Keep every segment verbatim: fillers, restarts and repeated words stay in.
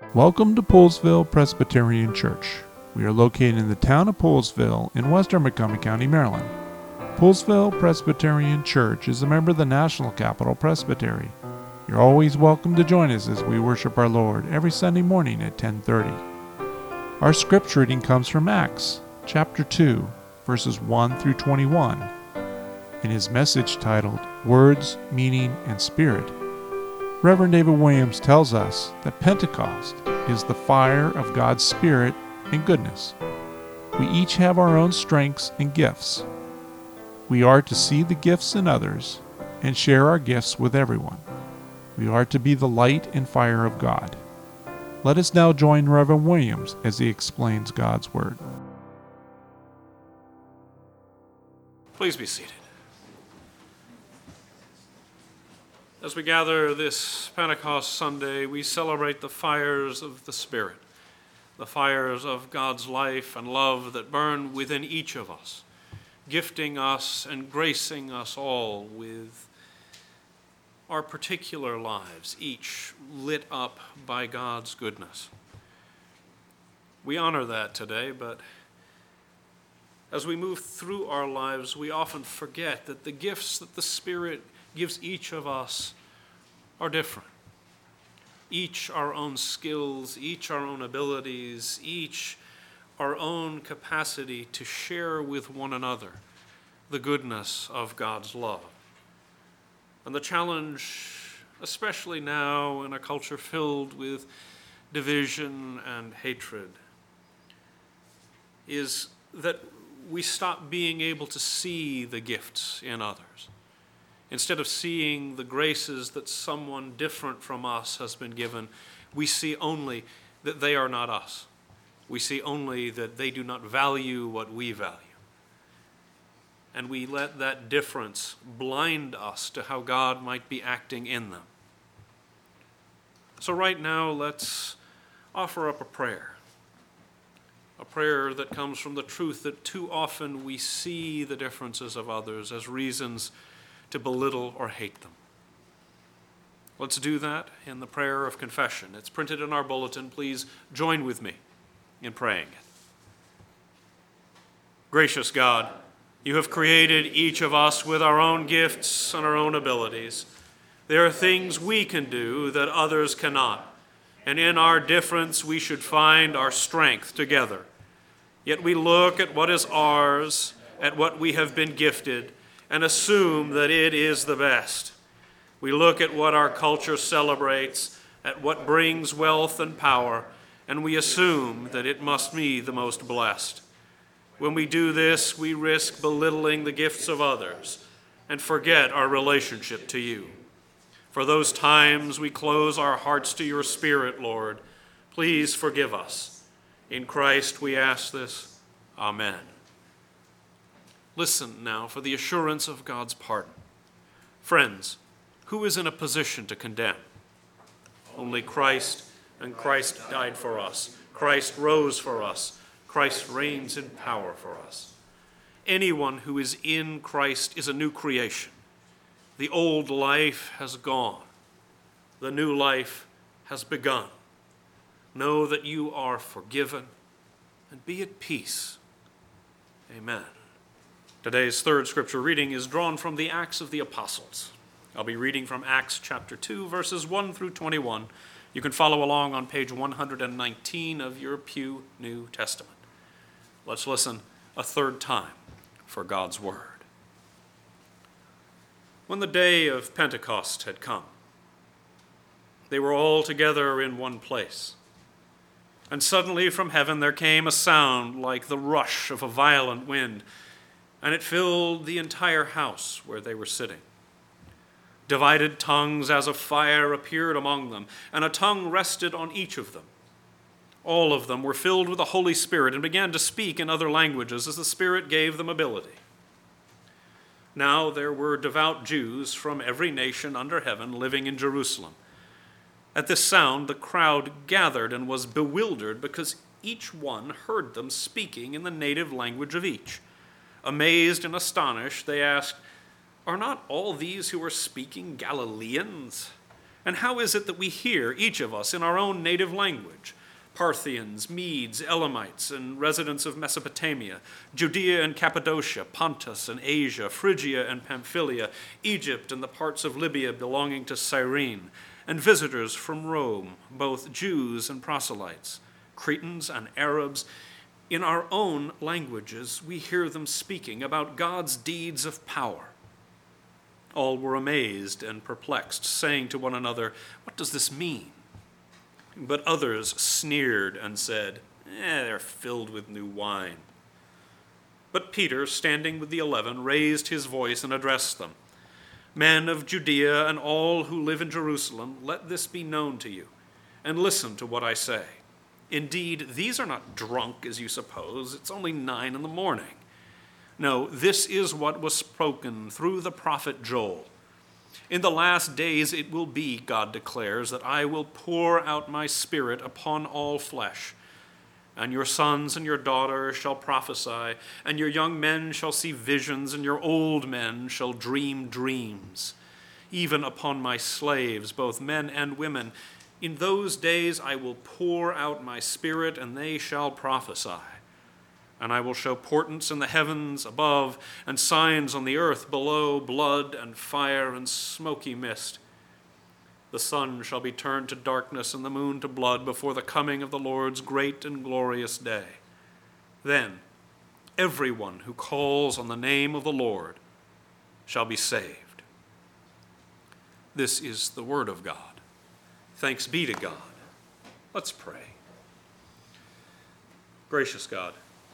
Welcome to Poolesville Presbyterian Church. We are located in the town of Poolesville in western Montgomery County, Maryland. Poolesville Presbyterian Church is a member of the National Capital Presbytery. You're always welcome to join us as we worship our Lord every Sunday morning at ten thirty. Our scripture reading comes from Acts chapter two, verses one through twenty-one, in his message titled Words, Meaning, and Spirit. Reverend David Williams tells us that Pentecost is the fire of God's Spirit and goodness. We each have our own strengths and gifts. We are to see the gifts in others and share our gifts with everyone. We are to be the light and fire of God. Let us now join Reverend Williams as he explains God's Word. Please be seated. As we gather this Pentecost Sunday, we celebrate the fires of the Spirit, the fires of God's life and love that burn within each of us, gifting us and gracing us all with our particular lives, each lit up by God's goodness. We honor that today, but as we move through our lives, we often forget that the gifts that the Spirit gives each of us are different. Each our own skills, each our own abilities, each our own capacity to share with one another the goodness of God's love. And the challenge, especially now in a culture filled with division and hatred, is that we stop being able to see the gifts in others. Instead of seeing the graces that someone different from us has been given, we see only that they are not us. We see only that they do not value what we value. And we let that difference blind us to how God might be acting in them. So right now, let's offer up a prayer. A prayer that comes from the truth that too often we see the differences of others as reasons to belittle or hate them. Let's do that in the prayer of confession. It's printed in our bulletin. Please join with me in praying it. Gracious God, you have created each of us with our own gifts and our own abilities. There are things we can do that others cannot, and in our difference we should find our strength together. Yet we look at what is ours, at what we have been gifted, and assume that it is the best. We look at what our culture celebrates, at what brings wealth and power, and we assume that it must be the most blessed. When we do this, we risk belittling the gifts of others and forget our relationship to you. For those times we close our hearts to your Spirit, Lord, please forgive us. In Christ we ask this. Amen. Listen now for the assurance of God's pardon. Friends, who is in a position to condemn? Only Christ, and Christ died for us. Christ rose for us. Christ reigns in power for us. Anyone who is in Christ is a new creation. The old life has gone. The new life has begun. Know that you are forgiven and be at peace. Amen. Today's third scripture reading is drawn from the Acts of the Apostles. I'll be reading from Acts chapter two, verses one through twenty-one. You can follow along on page one hundred nineteen of your Pew New Testament. Let's listen a third time for God's word. When the day of Pentecost had come, they were all together in one place. And suddenly from heaven there came a sound like the rush of a violent wind, and it filled the entire house where they were sitting. Divided tongues as of fire appeared among them, and a tongue rested on each of them. All of them were filled with the Holy Spirit and began to speak in other languages as the Spirit gave them ability. Now there were devout Jews from every nation under heaven living in Jerusalem. At this sound, the crowd gathered and was bewildered because each one heard them speaking in the native language of each. Amazed and astonished, they asked, "Are not all these who are speaking Galileans? And how is it that we hear, each of us, in our own native language? Parthians, Medes, Elamites, and residents of Mesopotamia, Judea and Cappadocia, Pontus and Asia, Phrygia and Pamphylia, Egypt and the parts of Libya belonging to Cyrene, and visitors from Rome, both Jews and proselytes, Cretans and Arabs. In our own languages, we hear them speaking about God's deeds of power. All were amazed and perplexed, saying to one another, "What does this mean?" But others sneered and said, eh, they're filled with new wine. But Peter, standing with the eleven, raised his voice and addressed them. Men of Judea and all who live in Jerusalem, let this be known to you, and listen to what I say. Indeed, these are not drunk, as you suppose. It's only nine in the morning. No, this is what was spoken through the prophet Joel. In the last days it will be, God declares, that I will pour out my Spirit upon all flesh. And your sons and your daughters shall prophesy, and your young men shall see visions, and your old men shall dream dreams. Even upon my slaves, both men and women, in those days I will pour out my Spirit, and they shall prophesy. And I will show portents in the heavens above, and signs on the earth below, blood and fire and smoky mist. The sun shall be turned to darkness and the moon to blood before the coming of the Lord's great and glorious day. Then everyone who calls on the name of the Lord shall be saved. This is the word of God. Thanks be to God. Let's pray. Gracious God,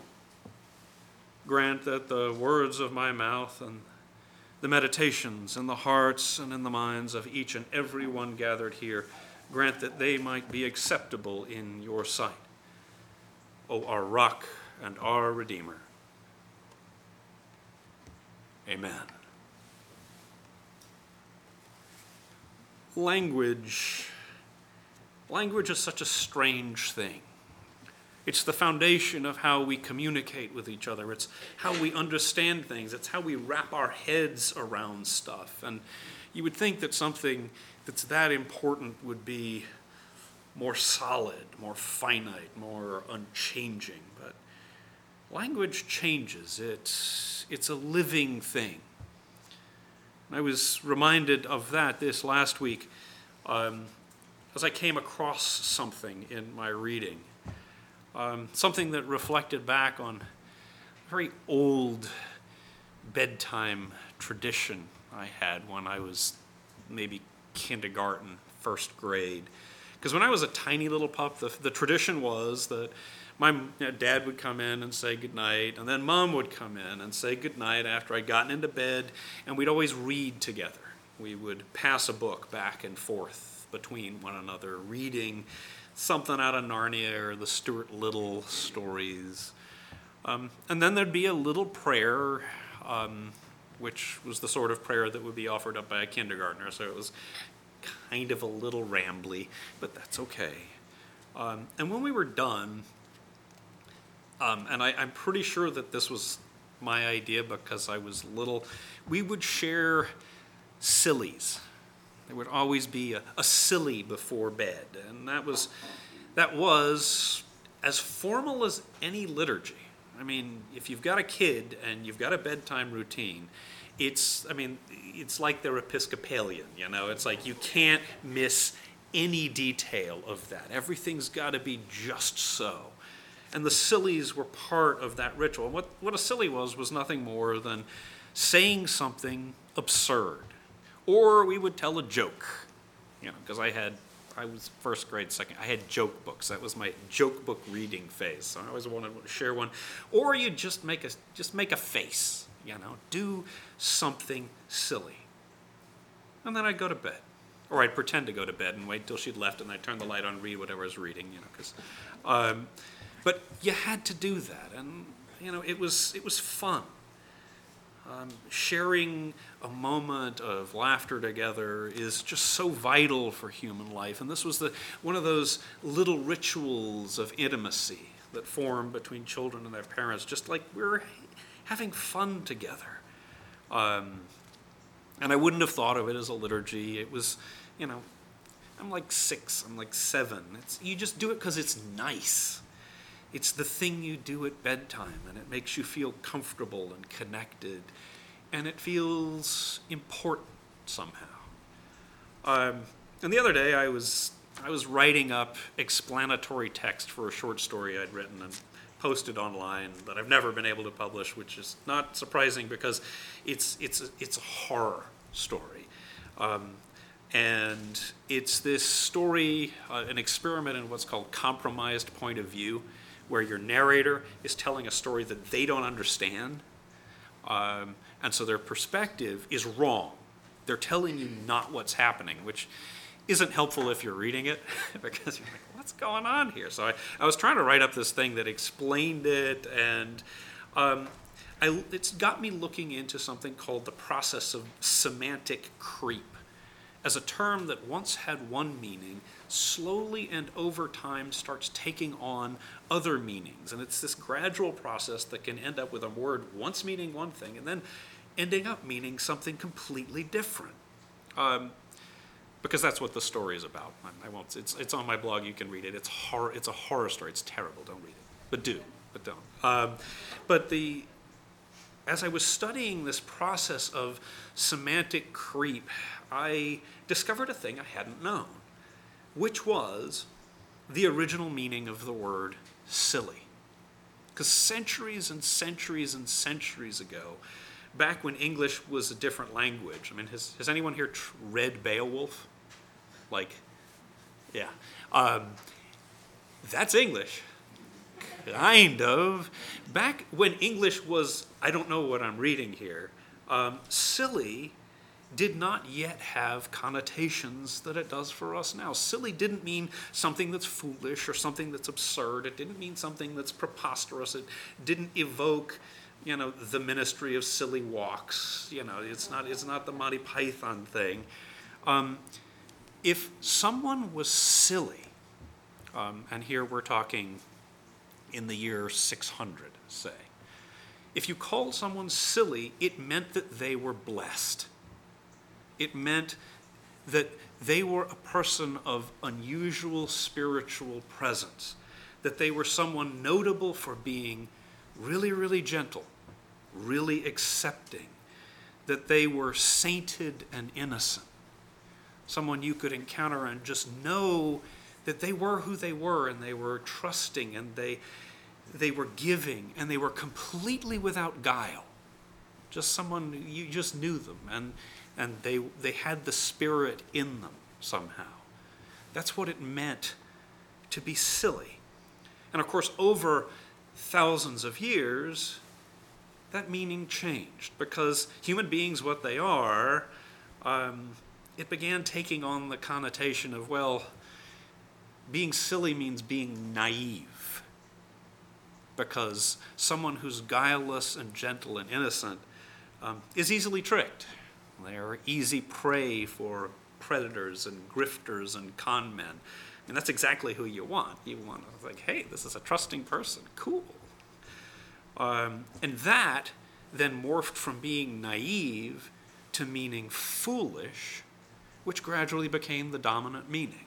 grant that the words of my mouth and the meditations in the hearts and in the minds of each and every one gathered here, grant that they might be acceptable in your sight, O our rock and our Redeemer. Amen. Language. Language is such a strange thing. It's the foundation of how we communicate with each other. It's how we understand things. It's how we wrap our heads around stuff. And you would think that something that's that important would be more solid, more finite, more unchanging. But language changes. It's, it's a living thing. And I was reminded of that this last week um, as I came across something in my reading. Um, something that reflected back on a very old bedtime tradition I had when I was maybe kindergarten, first grade. Because when I was a tiny little pup, the, the tradition was that my you know, dad would come in and say goodnight, and then mom would come in and say goodnight after I'd gotten into bed, and we'd always read together. We would pass a book back and forth between one another, reading something out of Narnia or the Stuart Little stories. Um, and then there'd be a little prayer, um, which was the sort of prayer that would be offered up by a kindergartner. So it was kind of a little rambly, but that's okay. Um, and when we were done, um, and I, I'm pretty sure that this was my idea because I was little, we would share sillies. There would always be a, a silly before bed, and that was that was as formal as any liturgy. I mean, if you've got a kid and you've got a bedtime routine, it's I mean, it's like they're Episcopalian, you know. It's like you can't miss any detail of that. Everything's got to be just so. And the sillies were part of that ritual. What what a silly was was nothing more than saying something absurd. Or we would tell a joke, you know, because I had, I was first grade, second, I had joke books. That was my joke book reading phase. So I always wanted to share one. Or you just make a, just make a face, you know, do something silly. And then I'd go to bed. Or I'd pretend to go to bed and wait till she'd left, and I'd turn the light on and read whatever I was reading, you know, because, um, but you had to do that. And, you know, it was, it was fun. Um, sharing a moment of laughter together is just so vital for human life. And this was the one of those little rituals of intimacy that form between children and their parents, just like we're having fun together. Um, and I wouldn't have thought of it as a liturgy. It was, you know, I'm like six, I'm like seven. It's, you just do it because it's nice. It's the thing you do at bedtime, and it makes you feel comfortable and connected, and it feels important somehow. Um, and the other day, I was I was writing up explanatory text for a short story I'd written and posted online that I've never been able to publish, which is not surprising because it's it's a, it's a horror story. Um, and it's this story, uh, an experiment in what's called compromised point of view, where your narrator is telling a story that they don't understand, um, and so their perspective is wrong. They're telling you not what's happening, which isn't helpful if you're reading it, because you're like, what's going on here? So I, I was trying to write up this thing that explained it, and um, I, it's got me looking into something called the process of semantic creep, as a term that once had one meaning, slowly and over time starts taking on other meanings. And it's this gradual process that can end up with a word once meaning one thing and then ending up meaning something completely different. Um, because that's what the story is about. I, I won't. It's it's on my blog. You can read it. It's horror. It's a horror story. It's terrible. Don't read it. But do. But don't. Um, but the as I was studying this process of semantic creep, I discovered a thing I hadn't known, which was the original meaning of the word silly. Because centuries and centuries and centuries ago, back when English was a different language, I mean, has, has anyone here tr- read Beowulf? Like, yeah. Um, that's English. Kind of. Back when English was, I don't know what I'm reading here, um, silly did not yet have connotations that it does for us now. Silly didn't mean something that's foolish or something that's absurd. It didn't mean something that's preposterous. It didn't evoke, you know, the Ministry of Silly Walks. You know, it's not it's not the Monty Python thing. Um, if someone was silly, um, and here we're talking in the year six hundred, say, if you called someone silly, it meant that they were blessed. It meant that they were a person of unusual spiritual presence, that they were someone notable for being really, really gentle, really accepting, that they were sainted and innocent, someone you could encounter and just know that they were who they were, and they were trusting, and they they were giving, and they were completely without guile. Just someone, you just knew them, and and they they had the Spirit in them somehow. That's what it meant to be silly. And of course, over thousands of years, that meaning changed, because human beings, what they are, um, it began taking on the connotation of, well, being silly means being naive, because someone who's guileless and gentle and innocent um, is easily tricked. They are easy prey for predators and grifters and con men. And that's exactly who you want. You want to think, hey, this is a trusting person. Cool. Um, and that then morphed from being naive to meaning foolish, which gradually became the dominant meaning.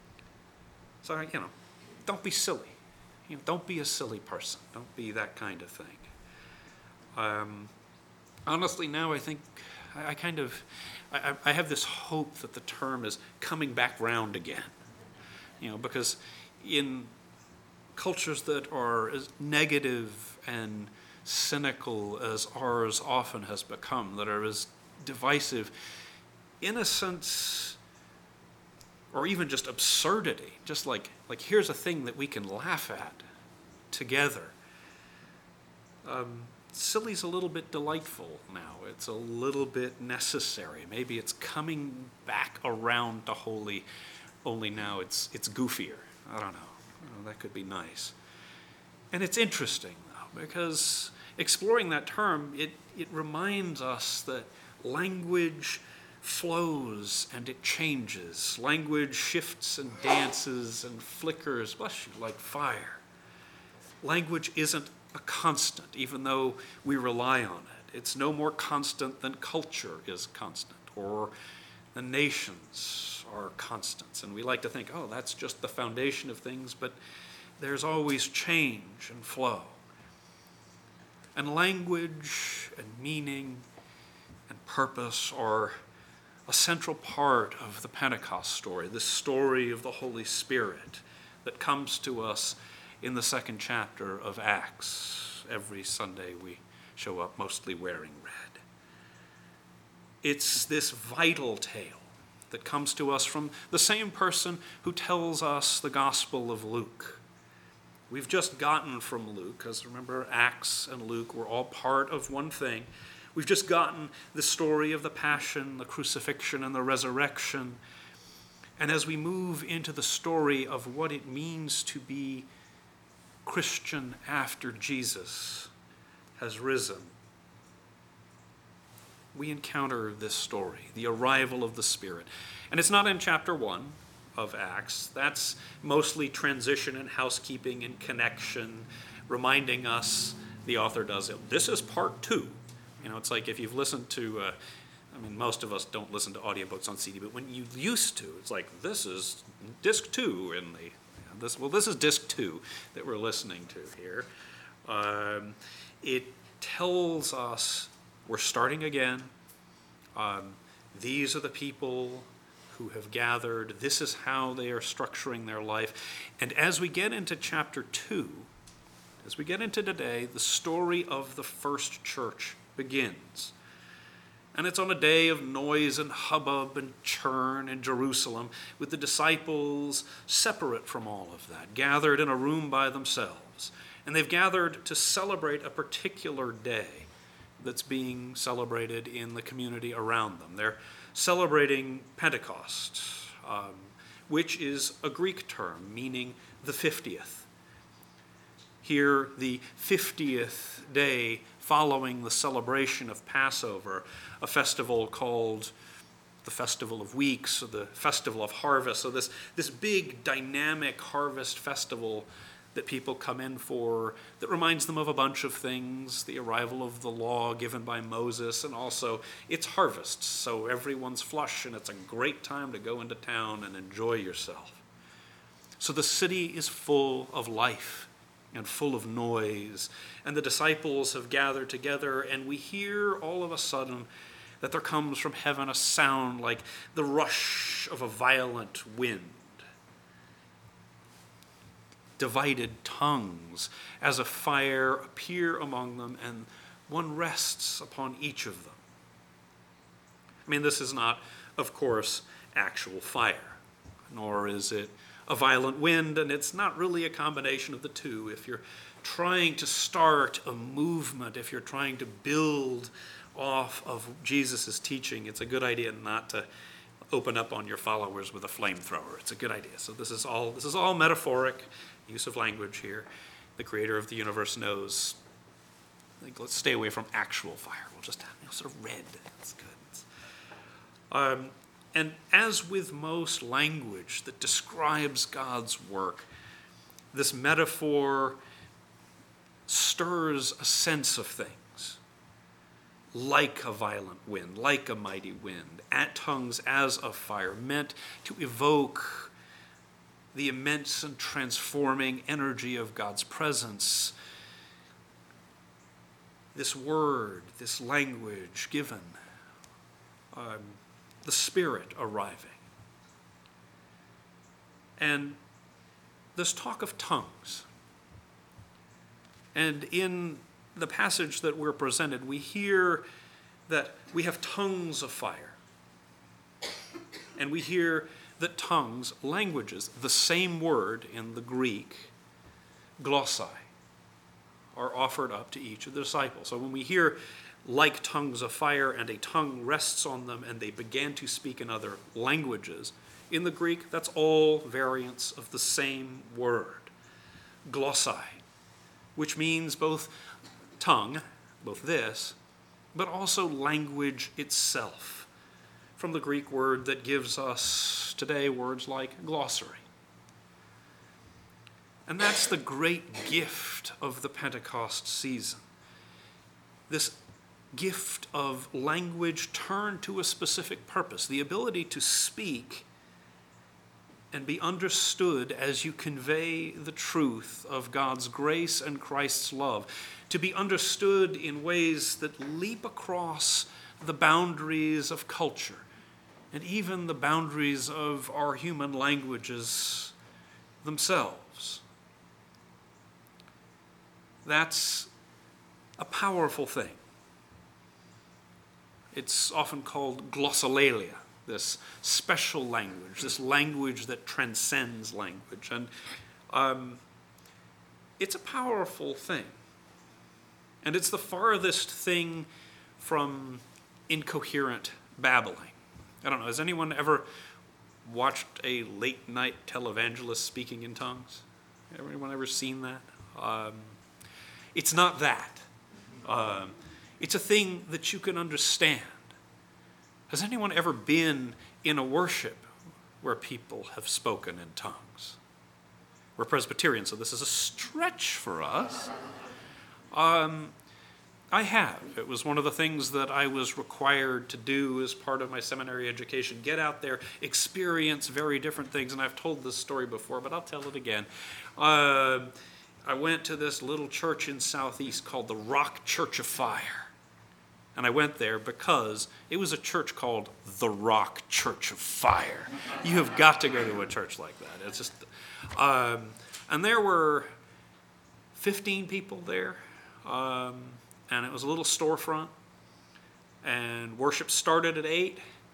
So, you know, don't be silly. You know, don't be a silly person. Don't be that kind of thing. Um, honestly, now I think I, I kind of, I, I have this hope that the term is coming back round again. You know, because in cultures that are as negative and cynical as ours often has become, that are as divisive, innocence or even just absurdity, just like, like here's a thing that we can laugh at together. Um, silly's a little bit delightful now. It's a little bit necessary. Maybe it's coming back around to holy, only now it's it's goofier. I don't know. You know, that could be nice. And it's interesting, though, because exploring that term, it, it reminds us that language flows and it changes. Language shifts and dances and flickers, bless you, like fire. Language isn't a constant, even though we rely on it. It's no more constant than culture is constant, or The nations are constants, and we like to think, oh, that's just the foundation of things, but there's always change and flow. And language and meaning and purpose are a central part of the Pentecost story, the story of the Holy Spirit that comes to us in the second chapter of Acts. Every Sunday we show up mostly wearing red. It's this vital tale that comes to us from the same person who tells us the Gospel of Luke. We've just gotten from Luke, because remember, Acts and Luke were all part of one thing. We've just gotten the story of the Passion, the crucifixion, and the resurrection. And as we move into the story of what it means to be Christian after Jesus has risen, we encounter this story, the arrival of the Spirit. And it's not in chapter one of Acts. That's mostly transition and housekeeping and connection, reminding us, the author does it, this is part two. You know, it's like if you've listened to, uh, I mean, most of us don't listen to audiobooks on C D, but when you used to, it's like, this is disc two in the, you know, this, well, this is disc two that we're listening to here. Um, it tells us we're starting again. Um, these are the people who have gathered. This is how they are structuring their life. And as we get into chapter two, as we get into today, the story of the first church begins. And it's on a day of noise and hubbub and churn in Jerusalem, with the disciples separate from all of that, gathered in a room by themselves. And they've gathered to celebrate a particular day that's being celebrated in the community around them. They're celebrating Pentecost, um, which is a Greek term meaning the fiftieth. Here, the fiftieth day following the celebration of Passover, a festival called the Festival of Weeks, or the Festival of Harvest. So this, this big dynamic harvest festival that people come in for, that reminds them of a bunch of things, the arrival of the law given by Moses, and also it's harvest, so everyone's flush, and it's a great time to go into town and enjoy yourself. So the city is full of life and full of noise, and the disciples have gathered together, and we hear all of a sudden that there comes from heaven a sound like the rush of a violent wind. Divided tongues as a fire appear among them, and one rests upon each of them. I mean, this is not, of course, actual fire, nor is it a violent wind, and it's not really a combination of the two. If you're trying to start a movement, if you're trying to build off of Jesus' teaching, it's a good idea not to open up on your followers with a flamethrower. It's a good idea. So this is all this is all metaphoric use of language here. The creator of the universe knows, like, let's stay away from actual fire. We'll just have, you know, sort of red. That's good. Um, and as with most language that describes God's work, this metaphor stirs a sense of things, like a violent wind, like a mighty wind, at tongues as of fire, meant to evoke the immense and transforming energy of God's presence. This word, this language given, um, the Spirit arriving. And this talk of tongues. And in the passage that we're presented, we hear that we have tongues of fire. And we hear that tongues, languages, the same word in the Greek, glossai, are offered up to each of the disciples. So when we hear like tongues of fire and a tongue rests on them and they began to speak in other languages, in the Greek, that's all variants of the same word, glossai, which means both tongue, both this, but also language itself, from the Greek word that gives us today words like glossary. And that's the great gift of the Pentecost season. This gift of language turned to a specific purpose, the ability to speak and be understood as you convey the truth of God's grace and Christ's love, to be understood in ways that leap across the boundaries of culture and even the boundaries of our human languages themselves. That's a powerful thing. It's often called glossolalia, this special language, this language that transcends language. And um, it's a powerful thing. And it's the farthest thing from incoherent babbling. I don't know, has anyone ever watched a late-night televangelist speaking in tongues? Anyone ever seen that? Um, it's not that. Um, it's a thing that you can understand. Has anyone ever been in a worship where people have spoken in tongues? We're Presbyterian, so this is a stretch for us. Um, I have. It was one of the things that I was required to do as part of my seminary education. Get out there, experience very different things. And I've told this story before, but I'll tell it again. Uh, I went to this little church in Southeast called the Rock Church of Fire. And I went there because it was a church called the Rock Church of Fire. You have got to go to a church like that. It's just, um, and there were fifteen people there. Um, And it was a little storefront, and worship started at eight,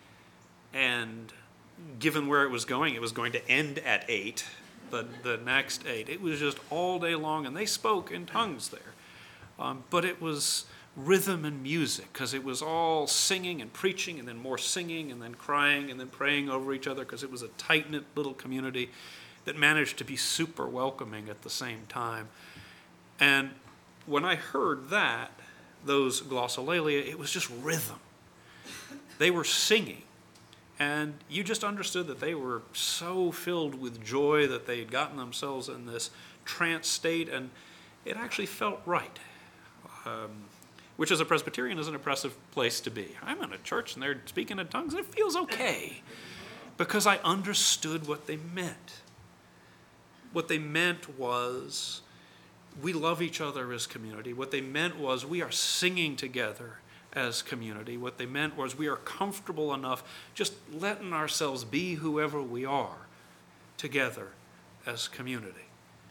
and given where it was going, it was going to end at eight, the, the next eight. It was just all day long, and they spoke in tongues there. Um, but it was rhythm and music, because it was all singing and preaching, and then more singing, and then crying, and then praying over each other, because it was a tight-knit little community that managed to be super welcoming at the same time. And when I heard that, those glossolalia, it was just rhythm. They were singing, and you just understood that they were so filled with joy that they had gotten themselves in this trance state, and it actually felt right, um, which as a Presbyterian is an impressive place to be. I'm in a church, and they're speaking in tongues, and it feels okay, because I understood what they meant. What they meant was, we love each other as community. What they meant was we are singing together as community. What they meant was we are comfortable enough just letting ourselves be whoever we are together as community.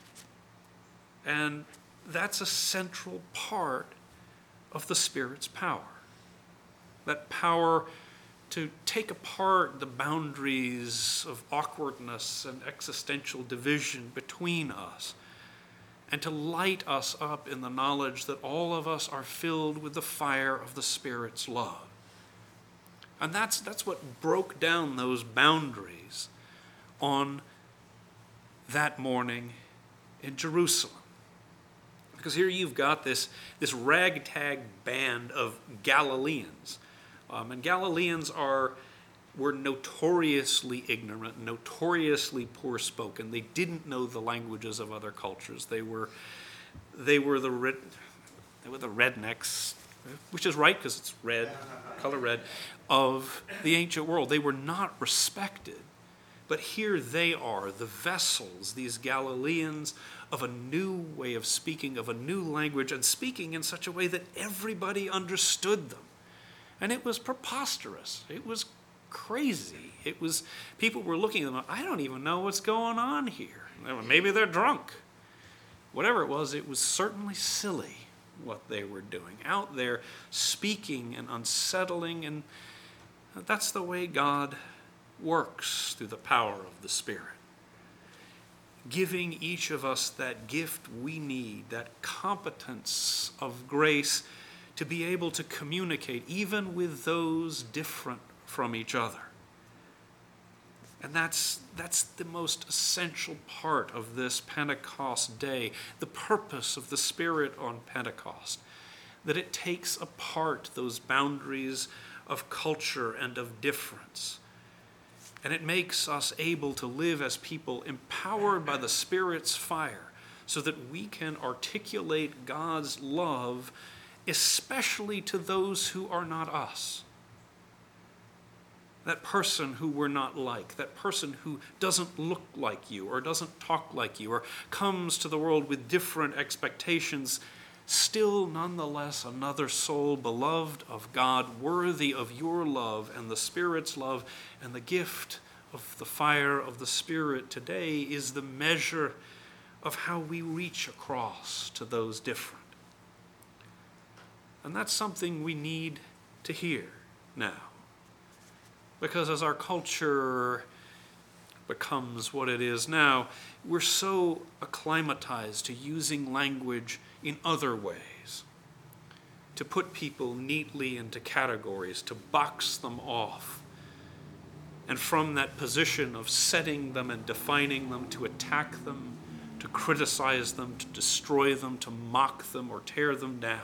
And that's a central part of the Spirit's power. That power to take apart the boundaries of awkwardness and existential division between us, and to light us up in the knowledge that all of us are filled with the fire of the Spirit's love. And that's, that's what broke down those boundaries on that morning in Jerusalem. Because here you've got this, this ragtag band of Galileans. Um, and Galileans are were notoriously ignorant, notoriously poor-spoken. They didn't know the languages of other cultures. They were, they were the red, they were the rednecks, which is right because it's red, color red, of the ancient world. They were not respected, but here they are, the vessels, these Galileans of a new way of speaking, of a new language, and speaking in such a way that everybody understood them. And it was preposterous. It was crazy. It was, people were looking at them, I don't even know what's going on here. Maybe they're drunk. Whatever it was, it was certainly silly what they were doing. Out there speaking and unsettling, and that's the way God works through the power of the Spirit. Giving each of us that gift we need, that competence of grace to be able to communicate even with those different from each other. And that's, that's the most essential part of this Pentecost day, the purpose of the Spirit on Pentecost, that it takes apart those boundaries of culture and of difference. And it makes us able to live as people empowered by the Spirit's fire so that we can articulate God's love especially to those who are not us. That person who we're not like, that person who doesn't look like you or doesn't talk like you or comes to the world with different expectations, still nonetheless another soul beloved of God, worthy of your love and the Spirit's love, and the gift of the fire of the Spirit today is the measure of how we reach across to those different. And that's something we need to hear now. Because as our culture becomes what it is now, we're so acclimatized to using language in other ways, to put people neatly into categories, to box them off, and from that position of setting them and defining them, to attack them, to criticize them, to destroy them, to mock them or tear them down.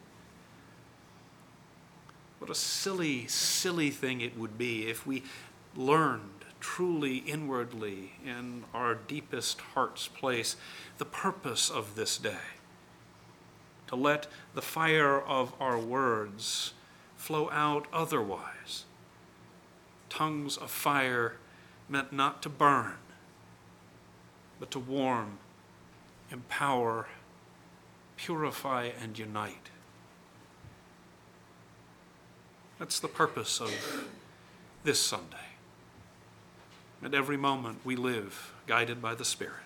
What a silly, silly thing it would be if we learned truly inwardly in our deepest heart's place the purpose of this day. To let the fire of our words flow out otherwise. Tongues of fire meant not to burn, but to warm, empower, purify, and unite. That's the purpose of this Sunday. At every moment we live guided by the Spirit.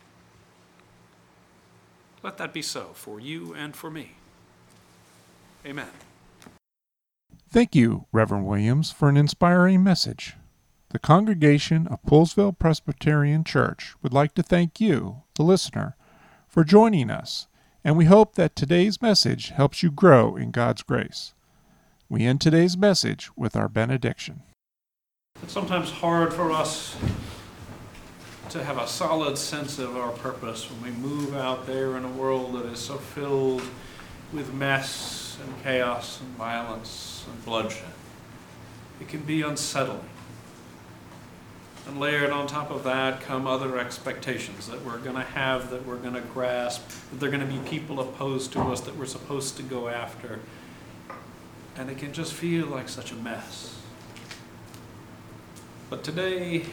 Let that be so for you and for me. Amen. Thank you, Reverend Williams, for an inspiring message. The congregation of Poolesville Presbyterian Church would like to thank you, the listener, for joining us, and we hope that today's message helps you grow in God's grace. We end today's message with our benediction. It's sometimes hard for us to have a solid sense of our purpose when we move out there in a world that is so filled with mess and chaos and violence and bloodshed. It can be unsettling. And layered on top of that come other expectations that we're going to have, that we're going to grasp, that there are going to be people opposed to us that we're supposed to go after. And it can just feel like such a mess. But today,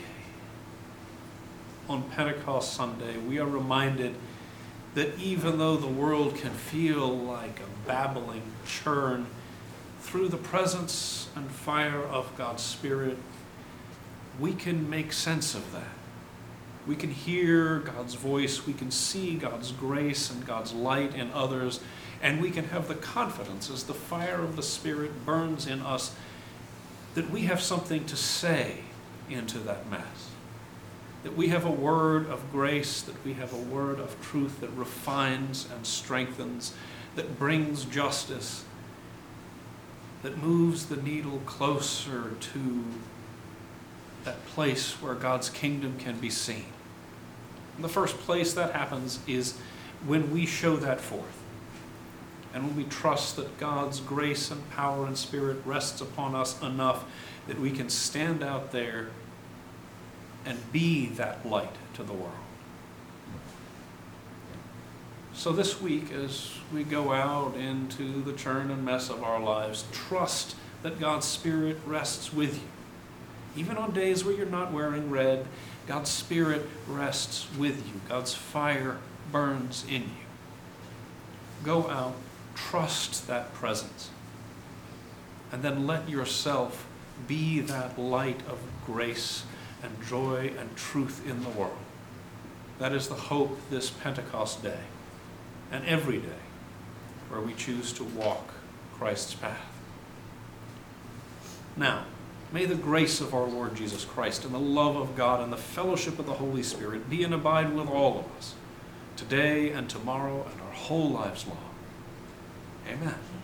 on Pentecost Sunday, we are reminded that even though the world can feel like a babbling churn, through the presence and fire of God's Spirit, we can make sense of that. We can hear God's voice, we can see God's grace and God's light in others, and we can have the confidence as the fire of the Spirit burns in us that we have something to say into that mess. That we have a word of grace, that we have a word of truth that refines and strengthens, that brings justice, that moves the needle closer to that place where God's kingdom can be seen. And the first place that happens is when we show that forth. And when we trust that God's grace and power and Spirit rests upon us enough that we can stand out there and be that light to the world. So this week, as we go out into the churn and mess of our lives, trust that God's Spirit rests with you. Even on days where you're not wearing red, God's Spirit rests with you. God's fire burns in you. Go out, trust that presence, and then let yourself be that light of grace and joy and truth in the world. That is the hope this Pentecost day, and every day where we choose to walk Christ's path. Now, may the grace of our Lord Jesus Christ and the love of God and the fellowship of the Holy Spirit be and abide with all of us, today and tomorrow and our whole lives long. Amen.